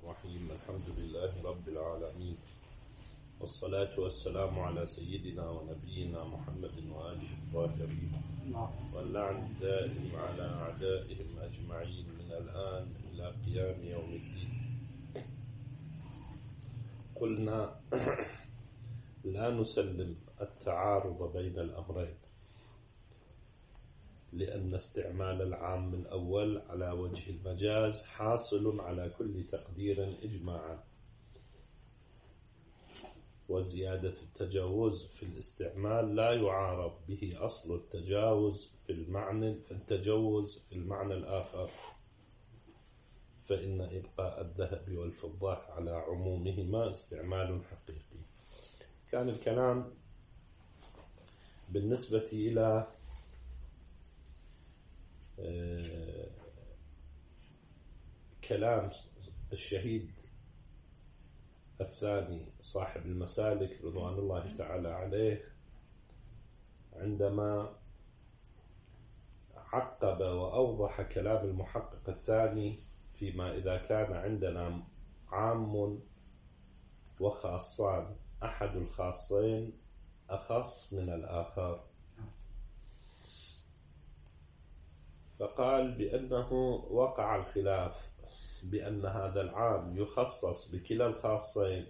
الرحيم. الحمد لله رب العالمين، والصلاة والسلام على سيدنا ونبينا محمد وآله الطاهرين، واللعن الدائم على أعدائهم أجمعين من الآن إلى قيام يوم الدين. قلنا لا نسلم التعارض بين الأمرين، لأن استعمال العام الأول على وجه المجاز حاصل على كل تقدير إجماعا، وزيادة التجاوز في الاستعمال لا يعارض به أصل التجاوز في المعنى الآخر، فإن إبقاء الذهب والفضة على عمومهما استعمال حقيقي. كان الكلام بالنسبة إلى كلام الشهيد الثاني صاحب المسالك رضوان الله تعالى عليه، عندما عقب وأوضح كلام المحقق الثاني فيما إذا كان عندنا عام وخاصان، أحد الخاصين أخص من الآخر، فقال بأنه وقع الخلاف بأن هذا العام يخصص بكلا الخاصين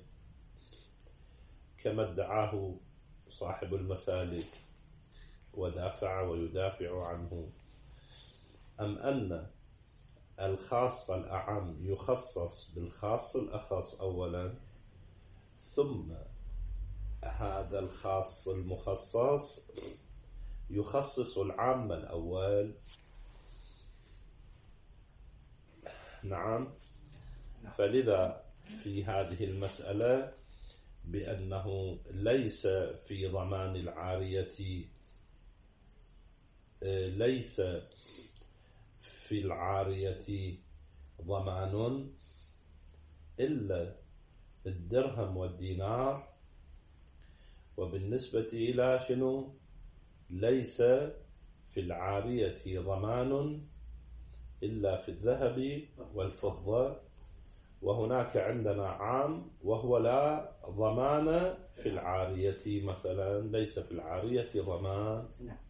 كما ادعاه صاحب المسالك ودافع ويدافع عنه، أم أن الخاص الأعم يخصص بالخاص الأخص أولا، ثم هذا الخاص المخصص يخصص العام الأول. نعم، فلذا في هذه المسألة بأنه ليس في ضمان العارية، ليس في العارية ضمان إلا الدرهم والدينار، وبالنسبة إلى شنو؟ ليس في العارية ضمان إلا في الذهب والفضة، وهناك عندنا عام وهو لا ضمان في العارية، مثلا ليس في العارية ضمان.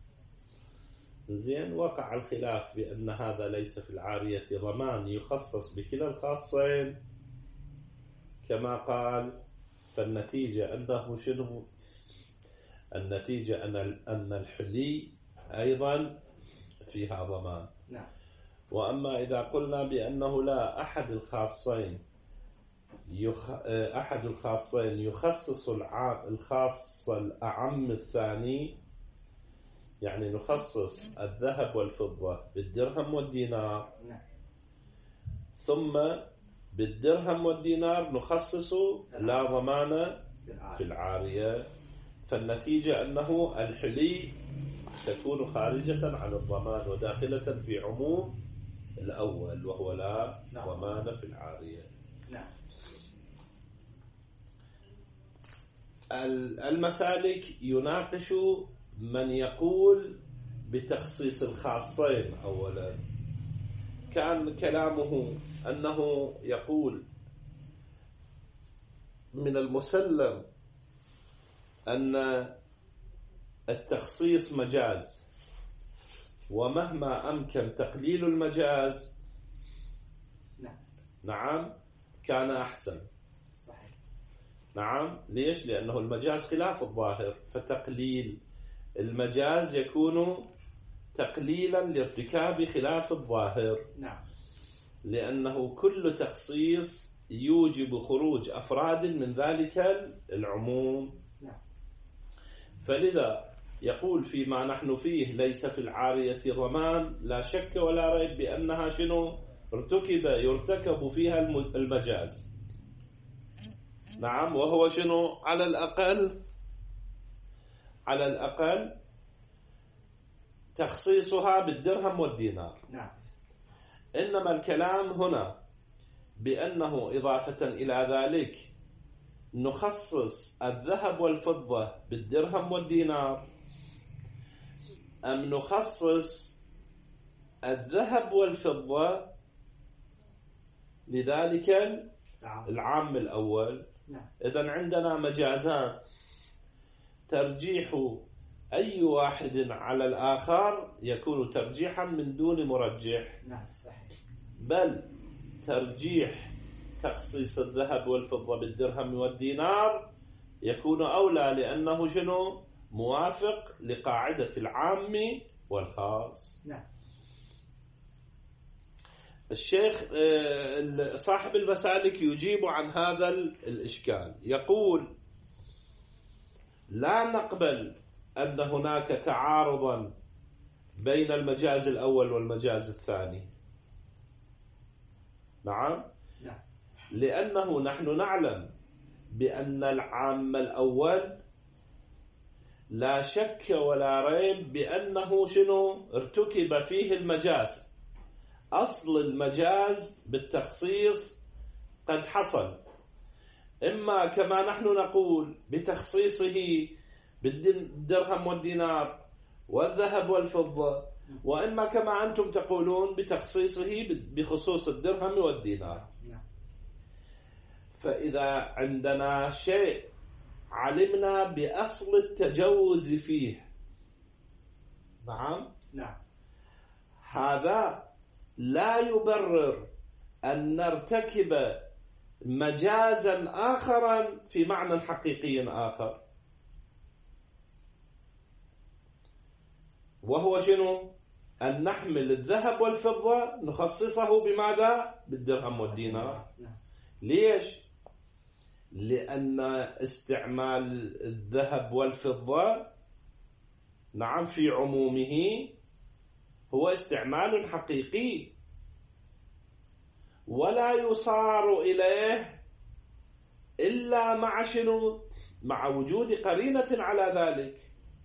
زين، وقع الخلاف بأن هذا ليس في العارية ضمان يخصص بكلا الخاصين كما قال، فالنتيجة أنه شنو؟ النتيجة أن الحلي أيضا فيها ضمان. وأما إذا قلنا بأنه لا، أحد الخاصين يخصص الخاص الأعم الثاني، يعني نخصص الذهب والفضة بالدرهم والدينار، ثم بالدرهم والدينار نخصص لا ضمان في العارية، فالنتيجة أنه الحلي تكون خارجة عن الضمان وداخلة في عموم الأول وهو لا ضمان في العارية. المسالك يناقش من يقول بتخصيص الخاصين أولا. كان كلامه أنه يقول من المسلم أن التخصيص مجاز، ومهما أمكن تقليل المجاز نعم كان أحسن. صحيح. نعم، ليش؟ لأنه المجاز خلاف الظاهر، فتقليل المجاز يكون تقليلا لارتكاب خلاف الظاهر. نعم. لأنه كل تخصيص يوجب خروج أفراد من ذلك العموم. نعم. فلذا يقول فيما نحن فيه ليس في العارية ضمان، لا شك ولا ريب بأنها شنو؟ يرتكب فيها المجاز. نعم، وهو شنو؟ على الأقل تخصيصها بالدرهم والدينار. نعم. إنما الكلام هنا بأنه إضافة إلى ذلك نخصص الذهب والفضة بالدرهم والدينار، أم نخصص الذهب والفضة لذلك العام الأول. إذن عندنا مجازان، ترجيح أي واحد على الآخر يكون ترجيحا من دون مرجح. بل ترجيح تخصيص الذهب والفضة بالدرهم والدينار يكون أولى، لأنه شنو؟ موافق لقاعدة العام والخاص. الشيخ صاحب المسالك يجيب عن هذا الإشكال، يقول: لا نقبل أن هناك تعارضا بين المجاز الأول والمجاز الثاني. نعم، لأنه نحن نعلم بأن العام الأول لا شك ولا ريب بأنه شنو؟ ارتكب فيه المجاز. أصل المجاز بالتخصيص قد حصل، إما كما نحن نقول بتخصيصه بالدرهم والدينار والذهب والفضة، وإما كما أنتم تقولون بتخصيصه بخصوص الدرهم والدينار. فإذا عندنا شيء علمنا بأصل التجوز فيه، نعم، هذا لا يبرر أن نرتكب مجازا آخرا في معنى حقيقي آخر، وهو شنو؟ أن نحمل الذهب والفضة نخصصه بماذا؟ بالدرهم والدينار. ليش؟ لأن استعمال الذهب والفضة نعم في عمومه هو استعمال حقيقي، ولا يصار إليه إلا مع شنو؟ مع وجود قرينة على ذلك.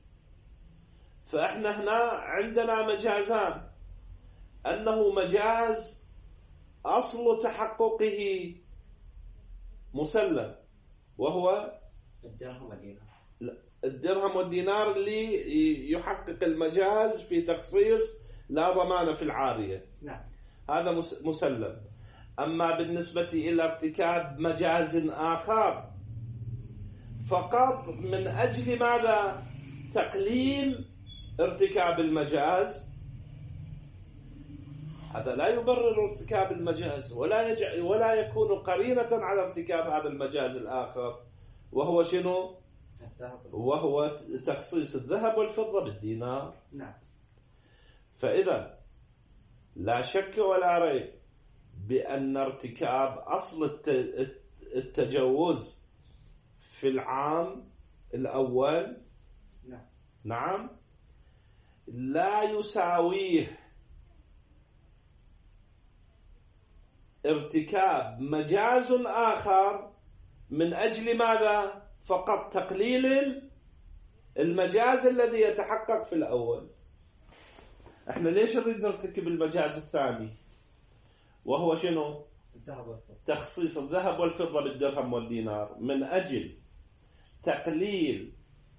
فإحنا هنا عندنا مجازان، أنه مجاز أصل تحققه مسلم، وهو الدرهم والدينار اللي يحقق المجاز في تخصيص لا ضمان في العارية. هذا مسلم. أما بالنسبة إلى ارتكاب مجاز آخر فقط من أجل ماذا؟ تقليل ارتكاب المجاز، هذا لا يبرر ارتكاب المجاز ولا يكون قرينة على ارتكاب هذا المجاز الآخر، وهو شنو؟ وهو تخصيص الذهب والفضة بالدينار. فإذا لا شك ولا ريب بأن ارتكاب أصل التجوز في العام الأول نعم لا يساويه ارتكاب مجاز آخر من أجل ماذا؟ فقط تقليل المجاز الذي يتحقق في الأول. احنا ليش نريد نرتكب المجاز الثاني وهو شنو؟ تخصيص الذهب والفضة بالدرهم والدينار، من أجل تقليل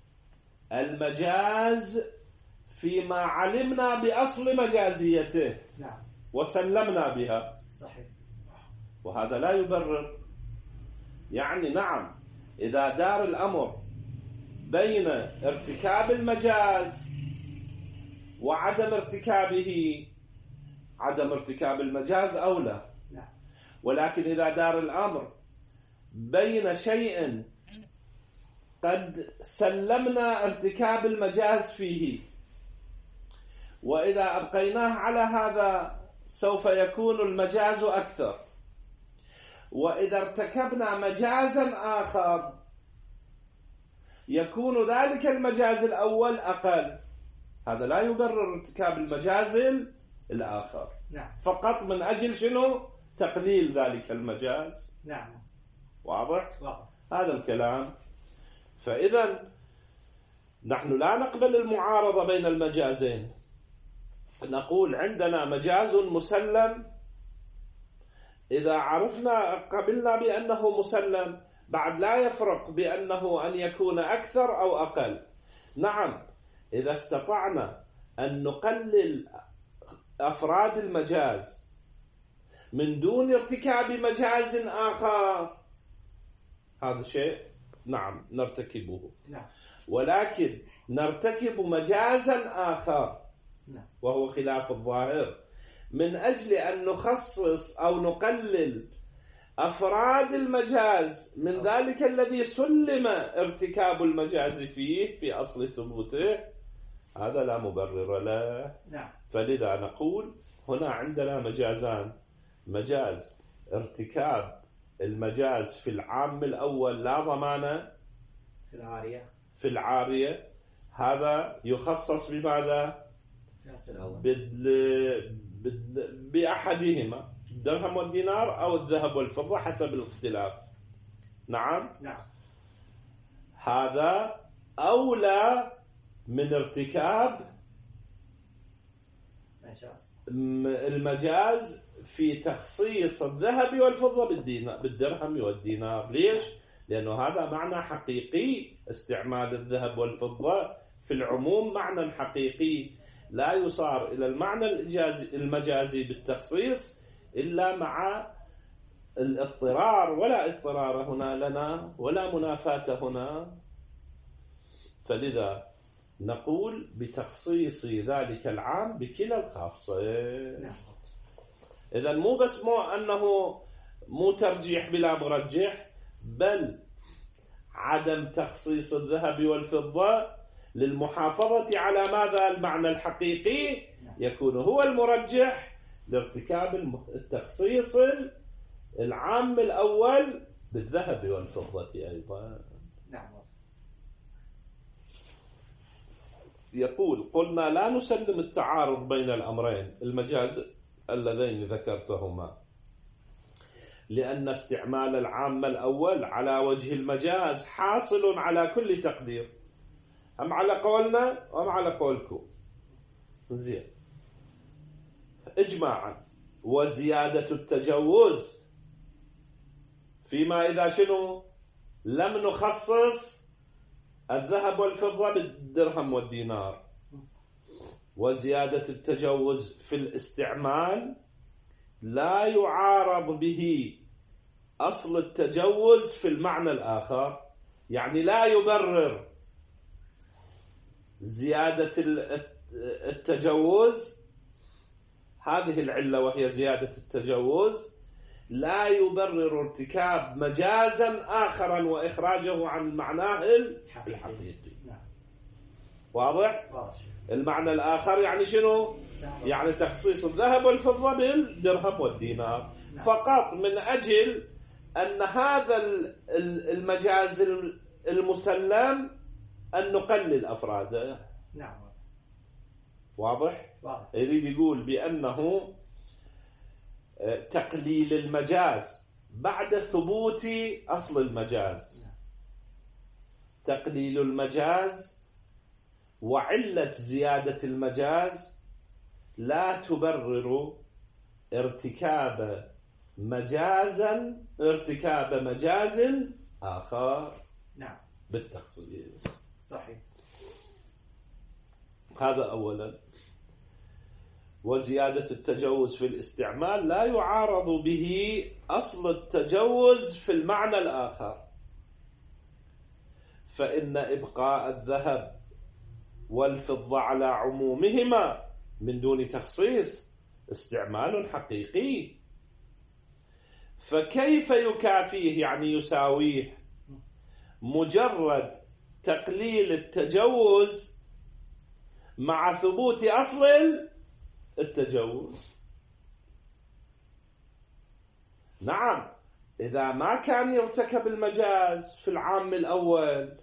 المجاز فيما علمنا بأصل مجازيته وسلمنا بها. صحيح. وهذا لا يبرر. يعني نعم، إذا دار الأمر بين ارتكاب المجاز وعدم ارتكابه، عدم ارتكاب المجاز أولى. ولكن إذا دار الأمر بين شيء قد سلمنا ارتكاب المجاز فيه، وإذا أبقيناه على هذا سوف يكون المجاز أكثر، وإذا ارتكبنا مجازا آخر يكون ذلك المجاز الأول أقل. هذا لا يبرر ارتكاب المجاز الآخر. فقط من أجل شنو؟ تقليل ذلك المجاز. واضح؟ هذا الكلام. فإذا نحن لا نقبل المعارضة بين المجازين، نقول عندنا مجاز مسلم، إذا عرفنا قبلنا بأنه مسلم بعد لا يفرق بأنه أن يكون أكثر أو أقل. نعم، إذا استطعنا أن نقلل أفراد المجاز من دون ارتكاب مجاز آخر، هذا شيء نعم نرتكبه، ولكن نرتكب مجازا آخر وهو خلاف الظاهر من أجل أن نخصص أو نقلل أفراد المجاز من ذلك الذي سلم ارتكاب المجاز فيه في أصل ثبوته، هذا لا مبرر له. فلذا نقول هنا عندنا مجازان: مجاز ارتكاب المجاز في العام الأول لا ضمان في العارية، هذا يخصص بماذا؟ بأحدهما، الدرهم والدينار أو الذهب والفضة حسب الاختلاف. نعم. هذا أولى من ارتكاب المجاز في تخصيص الذهب والفضة بالدرهم والدينار. ليش؟ لأنه هذا معنى حقيقي، استعمال الذهب والفضة في العموم معنى حقيقي لا يصار إلى المعنى المجازي بالتخصيص إلا مع الاضطرار، ولا اضطرار هنا لنا ولا منافاة هنا. فلذا نقول بتخصيص ذلك العام بكلا الخاصين. إذن مو بس أنه مو ترجيح بلا مرجح، بل عدم تخصيص الذهب والفضة للمحافظة على ماذا؟ المعنى الحقيقي، يكون هو المرجح لارتكاب التخصيص العام الأول بالذهب والفضة أيضا. يقول: قلنا لا نسلم التعارض بين الأمرين المجاز اللذين ذكرتهما، لأن استعمال العام الأول على وجه المجاز حاصل على كل تقدير، أم على قولنا وأم على قولكم. زين، إجماعا. وزيادة التجوز فيما إذا شنو لم نخصص الذهب والفضة بالدرهم والدينار. وزيادة التجوز في الاستعمال لا يعارض به أصل التجوز في المعنى الآخر، يعني لا يبرر زيادة التجوز، هذه العلة وهي زيادة التجوز، لا يبرر ارتكاب مجازا آخرا وإخراجه عن معناه الحقيقي. واضح؟ المعنى الآخر يعني شنو؟ يعني تخصيص الذهب والفضة بالدرهم والدينار فقط من أجل أن هذا المجاز المسلم أن نقلل أفراده. واضح؟ يريد يقول بأنه تقليل المجاز بعد ثبوت أصل المجاز. تقليل المجاز وعلة زيادة المجاز لا تبرر ارتكاب مجاز آخر بالتخصيص. صحيح. هذا أولا. وزيادة التجوز في الاستعمال لا يعارض به أصل التجوز في المعنى الآخر، فإن إبقاء الذهب والفضة على عمومهما من دون تخصيص استعمال حقيقي، فكيف يكافيه يعني يساويه مجرد تقليل التجوز مع ثبوت أصل التجوز؟ نعم، إذا ما كان يرتكب المجاز في العام الأول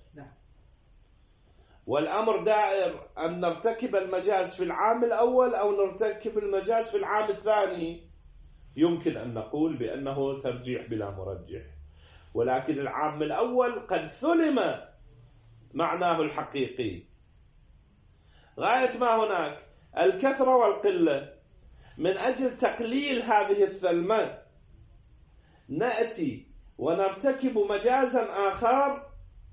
والأمر دائر أن نرتكب المجاز في العام الأول أو نرتكب المجاز في العام الثاني، يمكن أن نقول بأنه ترجيح بلا مرجح. ولكن العام الأول قد ثلم معناه الحقيقي، غاية ما هناك الكثرة والقلة. من أجل تقليل هذه الثلمة نأتي ونرتكب مجازا آخر،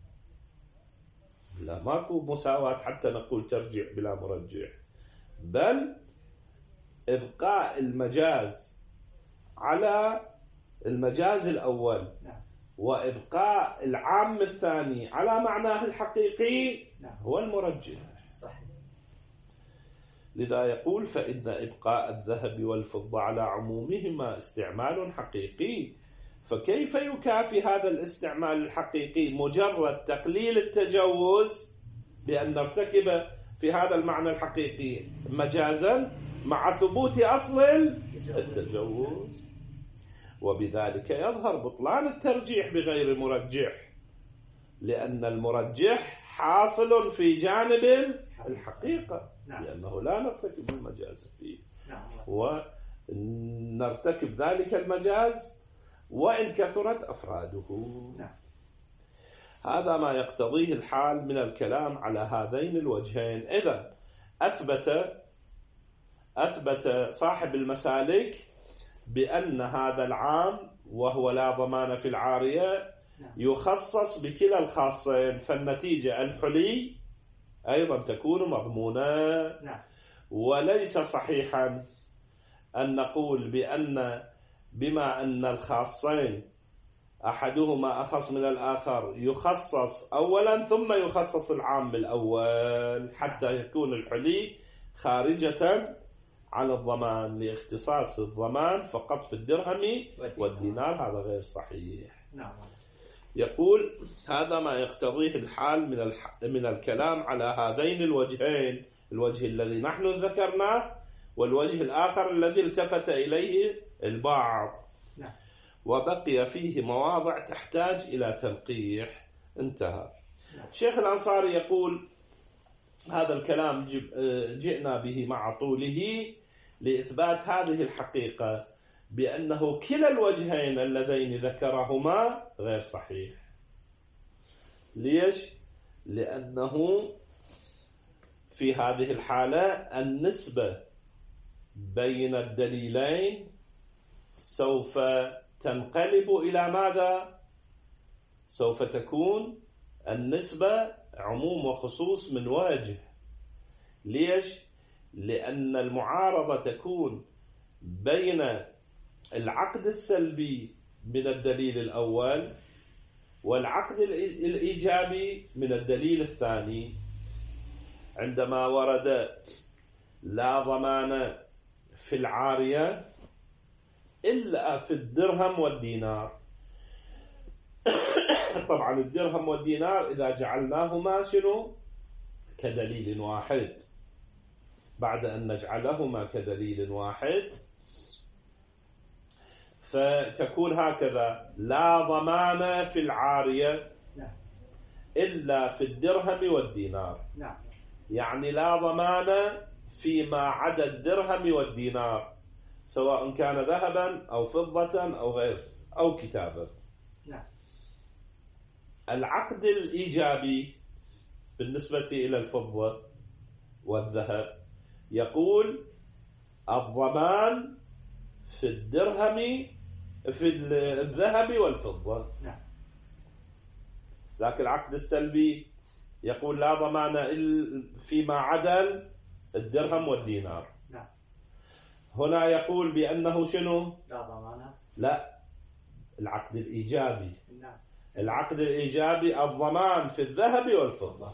لا ماكو مساواة حتى نقول ترجيح بلا مرجح، بل إبقاء المجاز على المجاز الأول وإبقاء العام الثاني على معناه الحقيقي هو المرجح. صحيح. لذا يقول فإن إبقاء الذهب والفضة على عمومهما استعمال حقيقي، فكيف يكافي هذا الاستعمال الحقيقي مجرد تقليل التجوز بأن نرتكب في هذا المعنى الحقيقي مجازا مع ثبوت أصل التجوز؟ وبذلك يظهر بطلان الترجيح بغير مرجح، لأن المرجح حاصل في جانب الحقيقة، لأنه لا نرتكب المجاز فيه، ونرتكب ذلك المجاز وإن كثرت أفراده. هذا ما يقتضيه الحال من الكلام على هذين الوجهين. إذن أثبت صاحب المسالك بأن هذا العام وهو لا ضمان في العارية يخصص بكلا الخاصين، فالنتيجة الحلي أيضا تكون مضمونة. وليس صحيحا أن نقول بما أن الخاصين أحدهما أخص من الآخر يخصص أولا ثم يخصص العام الأول حتى يكون الحلي خارجة عن الضمان لاختصاص الضمان فقط في الدرهم والدينار. هذا غير صحيح. يقول هذا ما يقتضيه الحال من الكلام على هذين الوجهين، الوجه الذي نحن ذكرناه والوجه الآخر الذي التفت إليه البعض، وبقي فيه مواضع تحتاج إلى تنقيح. انتهى. شيخ الأنصاري يقول هذا الكلام جئنا به مع طوله لإثبات هذه الحقيقة بأنه كلا الوجهين اللذين ذكرهما غير صحيح. ليش؟ لأنه في هذه الحالة النسبة بين الدليلين سوف تنقلب إلى ماذا؟ سوف تكون النسبة عموم وخصوص من وجه. ليش؟ لأن المعارضة تكون بين العقد السلبي من الدليل الأول والعقد الإيجابي من الدليل الثاني. عندما ورد لا ضمان في العارية إلا في الدرهم والدينار، طبعا الدرهم والدينار إذا جعلناهما شنو؟ كدليل واحد، بعد أن نجعلهما كدليل واحد فتكون هكذا: لا ضمان في العارية إلا في الدرهم والدينار. يعني لا ضمان فيما عدا الدرهم والدينار، سواء كان ذهبا أو فضة أو غير أو كتابا. العقد الإيجابي بالنسبة إلى الفضة والذهب يقول الضمان في الدرهم في الذهب والفضة. لكن العقد السلبي يقول لا ضمان فيما عدا الدرهم والدينار. هنا يقول بأنه شنو؟ لا ضمان. لا، العقد الإيجابي. العقد الإيجابي الضمان في الذهب والفضة.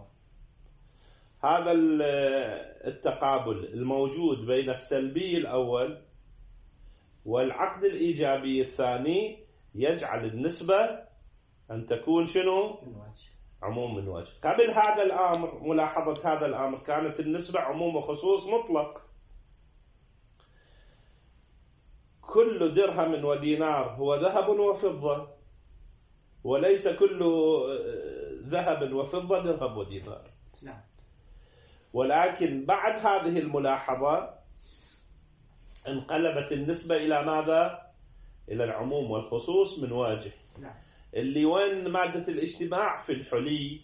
هذا التقابل الموجود بين السلبي الأول والعقد الإيجابي الثاني يجعل النسبة أن تكون شنو؟ عموم من وجه. قبل هذا الأمر، ملاحظة هذا الأمر، كانت النسبة عموم وخصوص مطلق، كل درهم ودينار هو ذهب وفضة، وليس كل ذهب وفضة درهم ودينار. ولكن بعد هذه الملاحظة انقلبت النسبة إلى ماذا؟ إلى العموم والخصوص من وجه. اللي وين مادة الاجتماع؟ في الحلي.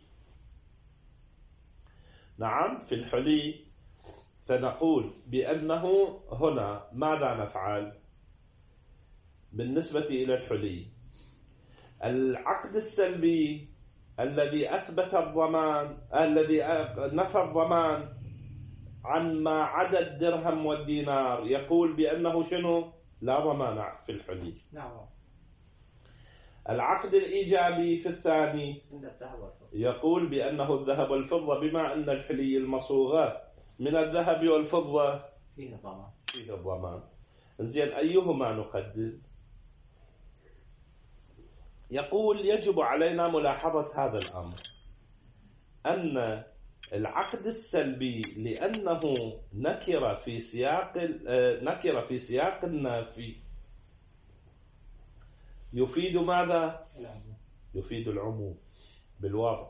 نعم، في الحلي. فنقول بأنه هنا ماذا نفعل بالنسبة إلى الحلي؟ العقد السلبي الذي أثبت الضمان، الذي نفى الضمان عن ما عدا الدرهم والدينار، يقول بأنه شنو؟ لا ضمان في الحلي. نعم. العقد الإيجابي في الثاني يقول بأنه الذهب والفضة، بما أن الحلي المصوغة من الذهب والفضة فيه الضمان. زين، أيهما نقدم؟ يقول يجب علينا ملاحظة هذا الأمر، أن العقد السلبي لأنه نكر في سياق النافي يفيد ماذا؟ يفيد العموم بالوضع،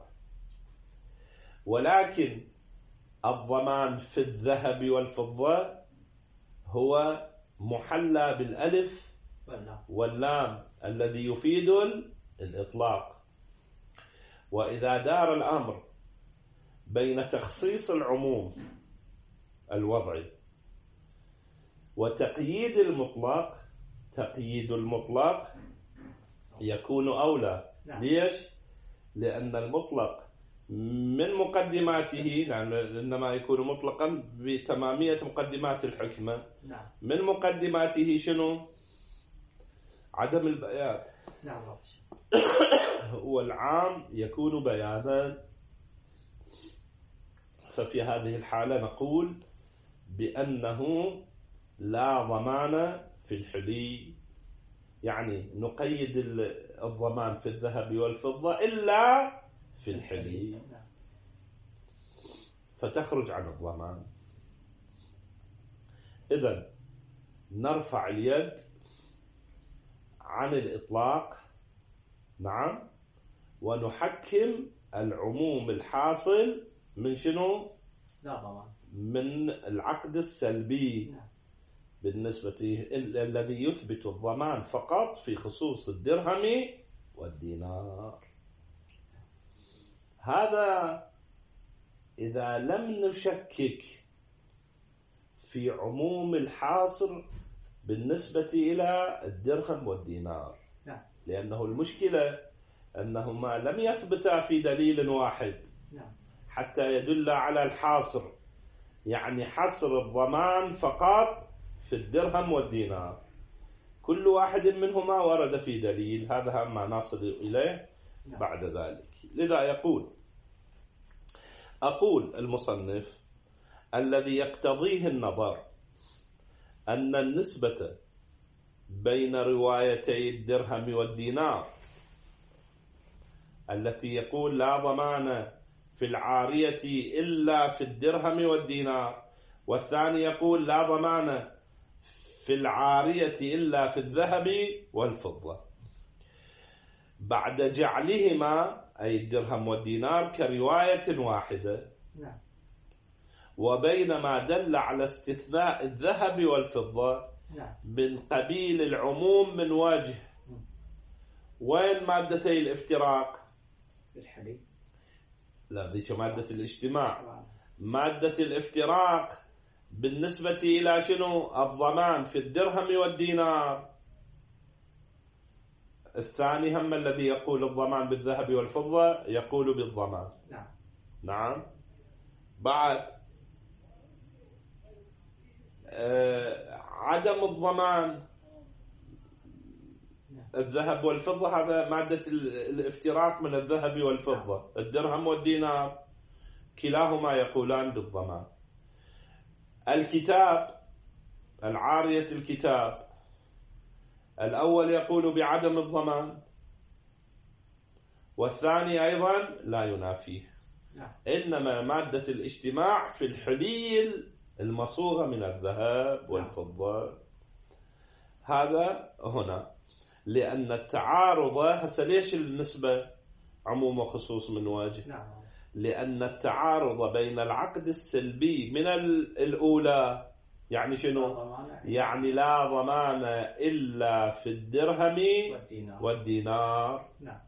ولكن الضمان في الذهب والفضة هو محلى بالألف واللام الذي يفيد الإطلاق. وإذا دار الأمر بين تخصيص العموم الوضعي وتقييد المطلق، تقييد المطلق يكون أولى. ليش؟ لأن المطلق من مقدماته، إنما يكون مطلقا بتمامية مقدمات الحكمة. من مقدماته شنو؟ عدم البيان. والعام يكون بيانا. ففي هذه الحالة نقول بأنه لا ضمان في الحلي، يعني نقيد الضمان في الذهب والفضة إلا في الحلي، فتخرج عن الضمان. إذن نرفع اليد عن الإطلاق، نعم، ونحكم العموم الحاصل من شنو؟ لا ضمان. من العقد السلبي بالنسبة الذي يثبت الضمان فقط في خصوص الدرهم والدينار. هذا إذا لم نشكك في عموم الحاصر بالنسبة إلى الدرهم والدينار، لأنه المشكلة أنهما لم يثبتا في دليل واحد حتى يدل على الحاصر، يعني حصر الضمان فقط في الدرهم والدينار. كل واحد منهما ورد في دليل، هذا ما نصل إليه بعد ذلك. لذا أقول المصنف الذي يقتضيه النظر أن النسبة بين روايتي الدرهم والدينار التي يقول لا ضمان في العارية إلا في الدرهم والدينار، والثاني يقول لا ضمان في العارية إلا في الذهب والفضة، بعد جعلهما أي الدرهم والدينار كرواية واحدة، وبينما دل على استثناء الذهب والفضة من قبيل العموم من وجه. وين مادتي الافتراق؟ الحلي. لا، ذيك مادة الاجتماع. مادة الافتراق بالنسبة إلى شنو؟ الضمان في الدرهم والدينار. الثاني هم الذي يقول الضمان بالذهب والفضة يقول بالضمان. نعم. بعد عدم الضمان الذهب والفضة، هذا مادة الافتراق من الذهب والفضة. الدرهم والدينار كلاهما يقولان بالضمان. الكتاب، العارية الكتاب، الأول يقول بعدم الضمان والثاني أيضا لا ينافيه. إنما مادة الاجتماع في الحلي المصوغة من الذهب والفضة. هذا هنا لأن التعارض، هسه ليش النسبة عموم وخصوص من وجه؟ لأن التعارض بين العقد السلبي من الأولى يعني شنو؟ يعني لا ضمان إلا في الدرهم والدينار.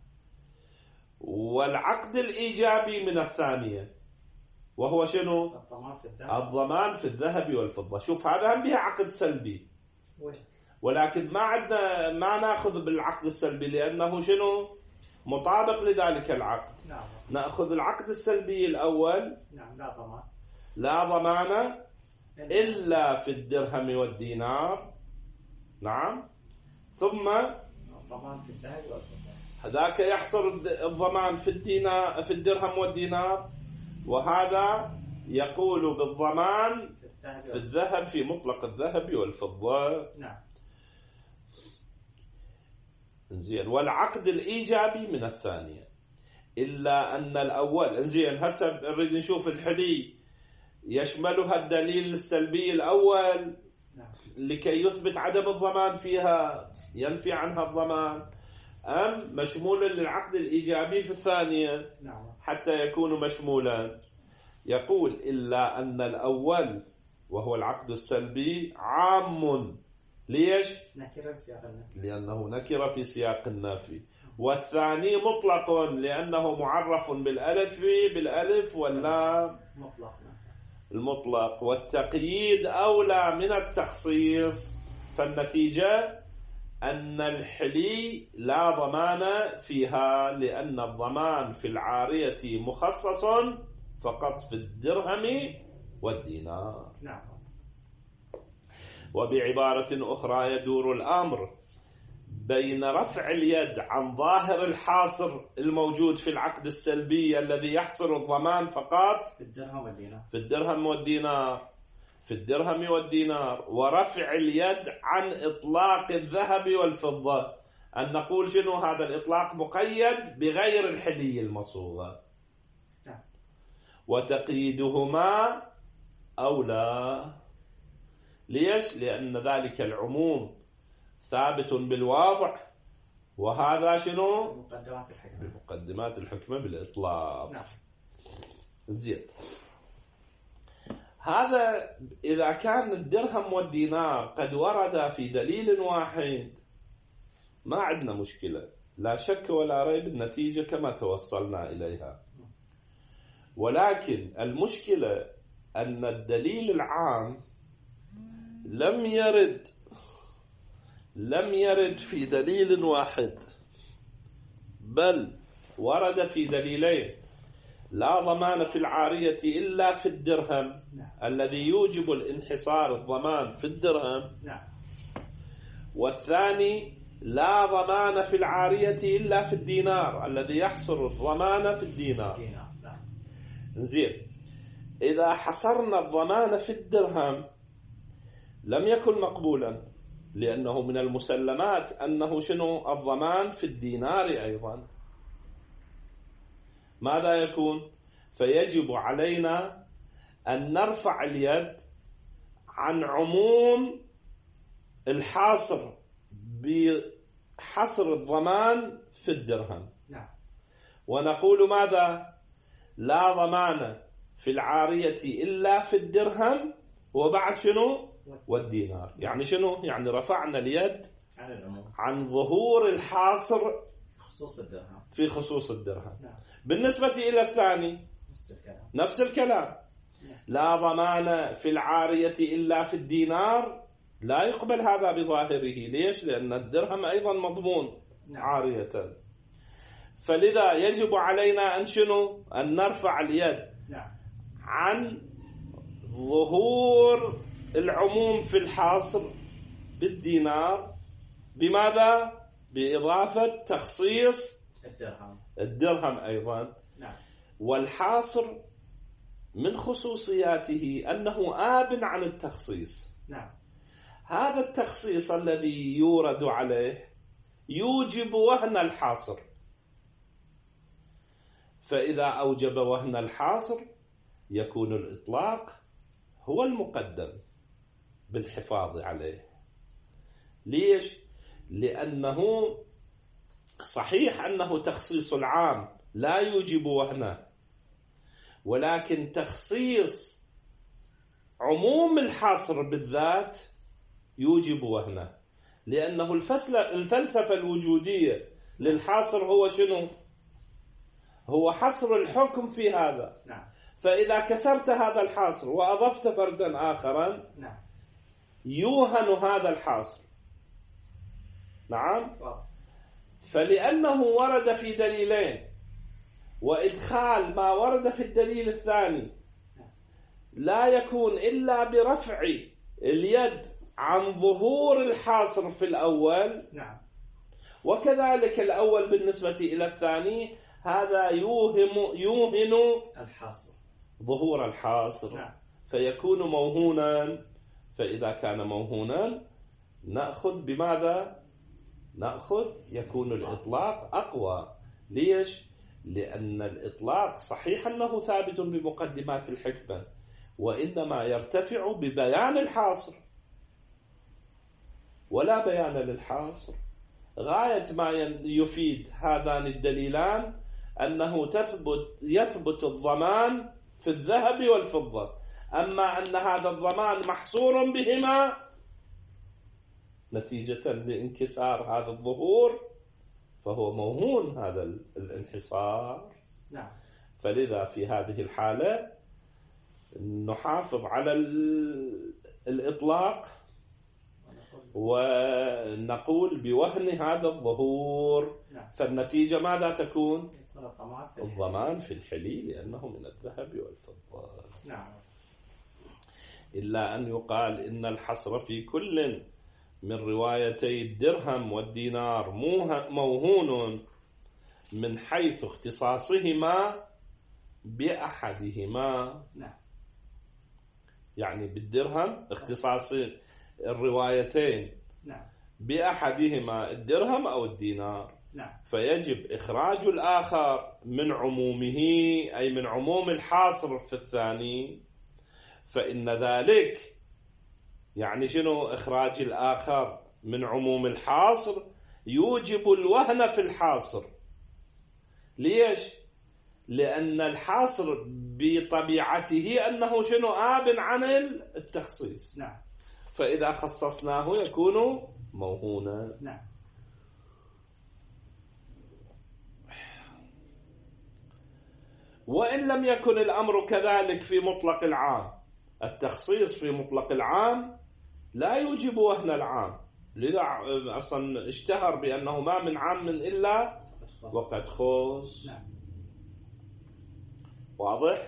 والعقد الإيجابي من الثانية وهو شنو؟ الضمان في الذهب والفضة. شوف، هذا هم بها عقد سلبي، ولكن ما نأخذ بالعقد السلبي لأنه شنو؟ مطابق لذلك العقد. نأخذ العقد السلبي الأول. لا ضمان إلا في الدرهم والدينار. نعم. ثم الضمان في الذهب والفضة، هذاك يحصر الضمان في الدرهم والدينار، وهذا يقول بالضمان في الذهب، في مطلق الذهب والفضة. نعم. زين. والعقد الإيجابي من الثانية، إلا أن الأول. زين. هسه نريد نشوف الحلي يشملها الدليل السلبي الأول لكي يثبت عدم الضمان فيها، ينفي عنها الضمان، أم مشمول للعقد الإيجابي في الثانية حتى يكون مشمولا. يقول إلا أن الأول وهو العقد السلبي عام. ليش؟ نكرة في سياق النفي، لأنه نكرة في سياق النفي. والثاني مطلق لأنه معرف بالألف واللام، المطلق. والتقييد أولى من التخصيص. فالنتيجة أن الحلي لا ضمان فيها، لأن الضمان في العارية مخصص فقط في الدرهم والدينار. نعم. وبعبارة أخرى يدور الأمر بين رفع اليد عن ظاهر الحاصر الموجود في العقد السلبي الذي يحصر الضمان فقط في الدرهم والدينار، في الدرهم والدينار، ورفع اليد عن إطلاق الذهب والفضة. أن نقول شنو هذا الإطلاق مقيد بغير الحلي المصوغة. وتقييدهما أولى. ليش؟ لأن ذلك العموم ثابت بالواضع، وهذا شنو؟ بمقدمات الحكمة بالإطلاق. نعم. زين. هذا إذا كان الدرهم والدينار قد ورد في دليل واحد ما عندنا مشكلة، لا شك ولا ريب النتيجة كما توصلنا إليها. ولكن المشكلة أن الدليل العام لم يرد في دليل واحد، بل ورد في دليلين. لا ضمان في العارية إلا في الدرهم الذي يوجب الانحصار الضمان في الدرهم. والثاني لا ضمان في العارية إلا في الدينار الذي يحصر الضمان في الدينار. زين. إذا حصرنا الضمان في الدرهم لم يكن مقبولا، لأنه من المسلمات أنه شنو الضمان في الدينار أيضا. ماذا يكون؟ فيجب علينا أن نرفع اليد عن عموم الحاصر بحصر الضمان في الدرهم. ونقول ماذا؟ لا ضمان في العارية إلا في الدرهم، وبعد شنو؟ والدينار. يعني شنو؟ يعني رفعنا اليد عن ظهور الحاصر في خصوص الدرهم. بالنسبة إلى الثاني نفس الكلام. لا ضمان في العارية إلا في الدينار، لا يقبل هذا بظاهره. ليش؟ لأن الدرهم أيضا مضمون عارية. فلذا يجب علينا أن شنو؟ أن نرفع اليد عن ظهور العموم في الحاصر بالدينار. بماذا؟ بإضافة تخصيص الدرهم أيضا. والحاصر من خصوصياته أنه آب عن التخصيص. هذا التخصيص الذي يورد عليه يوجب وهن الحاصر، فإذا أوجب وهن الحاصر يكون الإطلاق هو المقدم بالحفاظ عليه. ليش؟ لأنه صحيح أنه تخصيص العام لا يوجب وهنه، ولكن تخصيص عموم الحصر بالذات يوجب وهنه، لأنه الفلسفة الوجودية للحاصر هو شنو؟ هو حصر الحكم في هذا. فإذا كسرت هذا الحاصر وأضفت فردا آخرا يوهن هذا الحاصر. نعم. فلأنه ورد في دليلين، وإدخال ما ورد في الدليل الثاني لا يكون إلا برفع اليد عن ظهور الحاصر في الأول. نعم. وكذلك الأول بالنسبة إلى الثاني هذا يوهن الحاصر، ظهور الحاصر. نعم. فيكون موهونا. فإذا كان موهونا نأخذ بماذا؟ نأخذ يكون الإطلاق أقوى. ليش؟ لأن الإطلاق صحيح أنه ثابت بمقدمات الحكمة، وإنما يرتفع ببيان الحاصر، ولا بيان للحاصر. غاية ما يفيد هذان الدليلان أنه يثبت الضمان في الذهب والفضة. أما أن هذا الضمان محصور بهما نتيجة لانكسار هذا الظهور فهو موهون هذا الانحصار. نعم. فلذا في هذه الحالة نحافظ على الإطلاق ونقول بوهن هذا الظهور. نعم. فالنتيجة ماذا تكون؟ الضمان في الحلي لأنه من الذهب والفضة. نعم. إلا أن يقال إن الحصر في كل من روايتي الدرهم والدينار موهون من حيث اختصاصهما بأحدهما. نعم. يعني بالدرهم اختصاص الروايتين، نعم، بأحدهما الدرهم أو الدينار. نعم. فيجب إخراج الآخر من عمومه، أي من عموم الحاصر في الثاني. فإن ذلك يعني شنو؟ إخراج الآخر من عموم الحاصر يوجب الوهن في الحاصر. ليش؟ لأن الحاصر بطبيعته أنه شنو؟ آب عن التخصيص. نعم. فإذا خصصناه يكون موهونا. نعم. وإن لم يكن الأمر كذلك في مطلق العام، التخصيص في مطلق العام لا يوجب وهن العام. لذا أصلا اشتهر بأنه ما من عام إلا وقد خص. نعم. واضح؟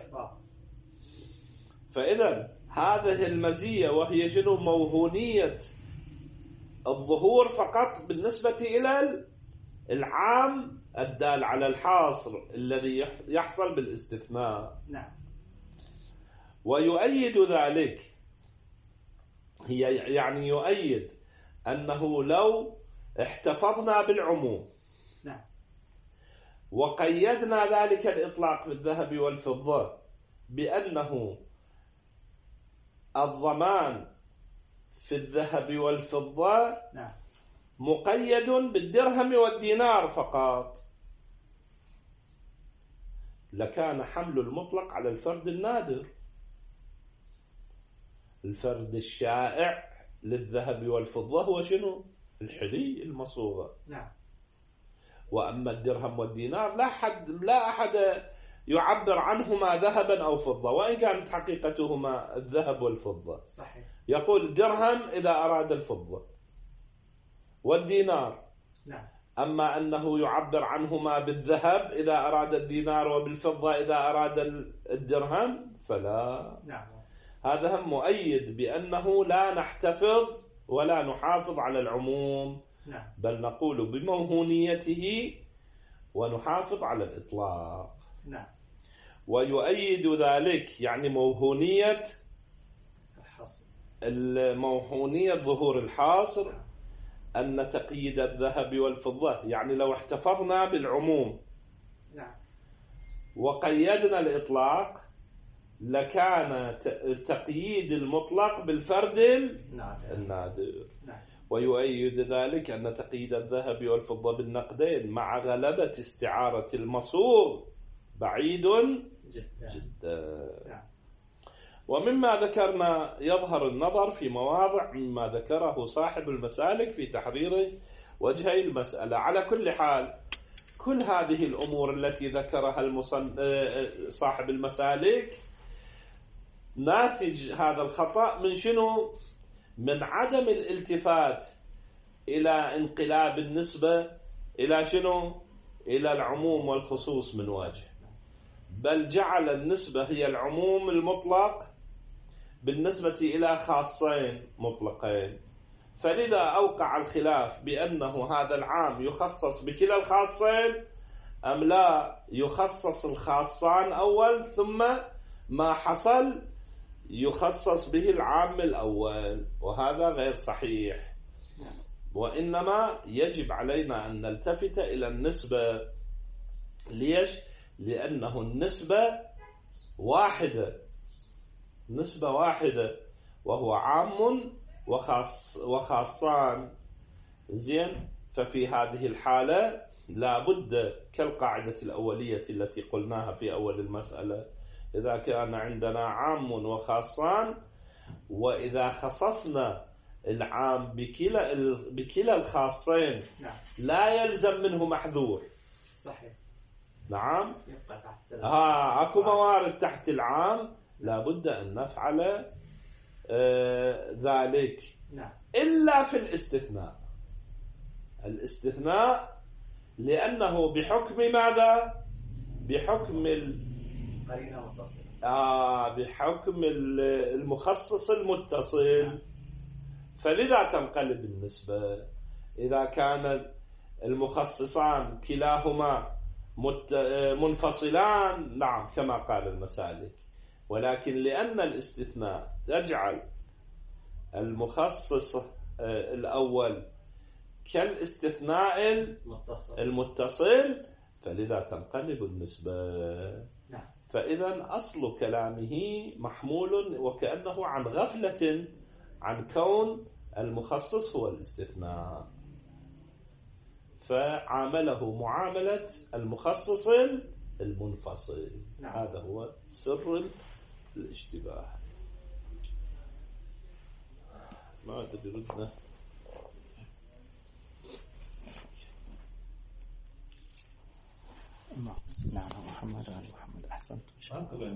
فإذا هذه المزية وهي شنو؟ موهونية الظهور فقط بالنسبة إلى العام الدال على الحاصر الذي يحصل بالاستثناء. نعم. ويؤيد ذلك، يعني يؤيد أنه لو احتفظنا بالعموم، نعم، وقيدنا ذلك الإطلاق بالذهب والفضة بأنه الضمان في الذهب والفضة، نعم، مقيد بالدرهم والدينار فقط، لكان حمل المطلق على الفرد النادر. الفرد الشائع للذهب والفضة هو شنو؟ الحلي المصوغة. نعم. وأما الدرهم والدينار لا أحد يعبر عنهما ذهبا أو فضة، وإن كانت حقيقتهما الذهب والفضة. صحيح. يقول الدرهم إذا أراد الفضة، والدينار. نعم. أما أنه يعبر عنهما بالذهب إذا أراد الدينار وبالفضة إذا أراد الدرهم فلا. نعم. هذا هم مؤيد بأنه لا نحتفظ ولا نحافظ على العموم. نعم. بل نقول بموهونيته ونحافظ على الإطلاق. نعم. ويؤيد ذلك يعني موهونية الحصر، الموهونية ظهور الحاصر، أن تقييد الذهب والفضة، يعني لو احتفظنا بالعموم، نعم، وقيدنا الإطلاق لكان تقييد المطلق بالفرد النادر. نعم. ويؤيد ذلك أن تقييد الذهب والفضة بالنقدين مع غلبة استعارة المصوغ بعيد جدا. نعم. ومما ذكرنا يظهر النظر في مواضع مما ذكره صاحب المسالك في تحرير وجهي المسألة. على كل حال كل هذه الأمور التي ذكرها صاحب المسالك ناتج هذا الخطأ من شنو؟ من عدم الالتفات إلى انقلاب النسبة إلى شنو؟ إلى العموم والخصوص من وجه، بل جعل النسبة هي العموم المطلق بالنسبة إلى خاصين مطلقين، فلذا أوقع الخلاف بأنه هذا العام يخصص بكلا الخاصين أم لا يخصص الخاصان أول ثم ما حصل يخصص به العام الأول، وهذا غير صحيح. وإنما يجب علينا أن نلتفت إلى النسبة. ليش؟ لأنه النسبة واحدة، نسبة واحدة، وهو عام وخاصان. زين، ففي هذه الحالة لا بد كالقاعدة الأولية التي قلناها في أول المسألة، إذا كان عندنا عام وخاصان، وإذا خصصنا العام بكلا الخاصين لا يلزم منه محذور. صحيح. نعم. يبقى تحت أكو موارد تحت العام لا بد أن نفعل ذلك. نعم. إلا في الاستثناء لأنه بحكم ماذا؟ بحكم قرينة متصلة. بحكم المخصص المتصل، فلذا تنقلب النسبة. إذا كان المخصصان كلاهما منفصلان، نعم كما قال المسالك، ولكن لأن الاستثناء يجعل المخصص الأول كالاستثناء المتصل، فلذا تنقلب النسبة. فإذا أصل كلامه محمول وكأنه عن غفلة عن كون المخصص هو الاستثناء، فعامله معاملة المخصص المنفصل. هذا هو سر الاشتباه. ما أدري ردنا. نعم محمد أحسنت.